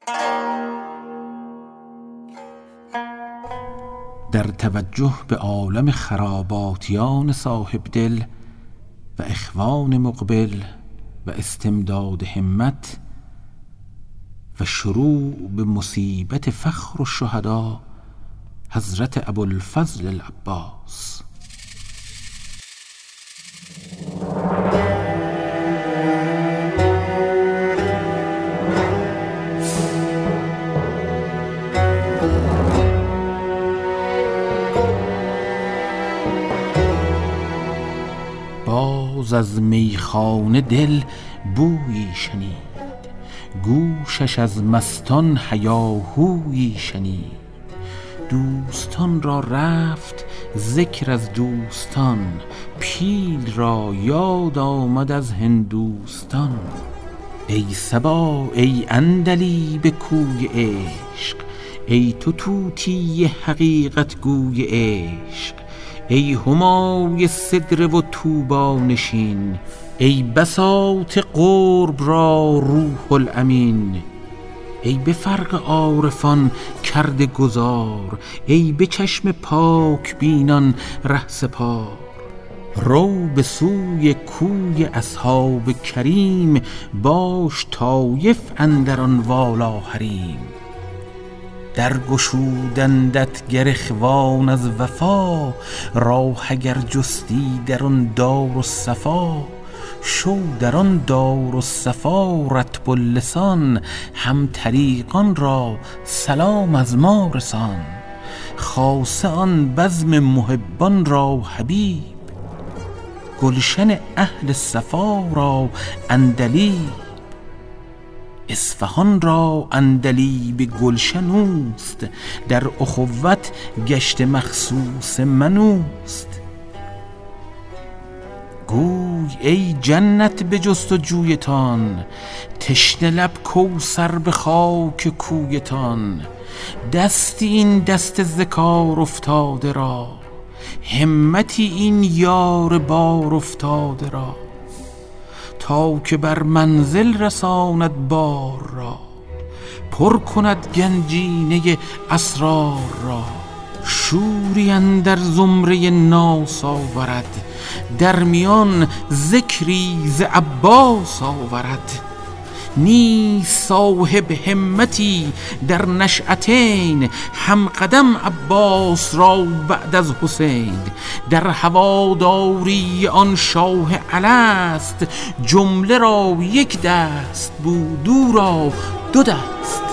در توجه به عالم خراباتیان صاحب دل و اخوان مقبل و استمداد همت و شروع به مصیبت فخر الشهدا حضرت ابوالفضل العباس. باز از میخانه دل بویی شنید، گوشش از مستان هیاهویی شنید. دوستان را رفت ذکر از دوستان، پیل را یاد آمد از هندوستان. ای صبا ای عندلیب کوی عشق، ای تو طوطی حقیقت گوی عشق. ای همای سدره و طوبی نشین، ای بساط قرب را روح الامین. ای به فرق عارفان کرده گذار، ای به چشم پاک بینان رهسپار. رو به سوی کوی اصحاب کریم، باش طایف اندر آن والا حریم. در گشودندت گر اخوان از وفا، راه اگر جستی در آن دار الصفا. شو در آن دار الصفا رطب اللسان، هم طریقان را سلام از ما رسان. خاصه آن بزم محبان را حبیب، گلشن اهل صفا را عندلیب. اصفهان را عندلیب گلشن اوست، در اخوت گشت مخصوص من اوست. گوی ای جنت به جستجویتان، تشنه لب کوثر به خاک کویتان. دستی این دست ز کار افتاده را، همتی این یار بار افتاده را. تا که بر منزل رساند بار را، پر کند گنجینه اسرار را. شوری اندر زمره ناس آورد، در میان ذکری ز عباس آورد. نیست صاحب همتی در نشأتین، هم قدم عباس را بعد از حسین. در هواداری آن شاه الست، جمله را یک دست بود او را دو دست.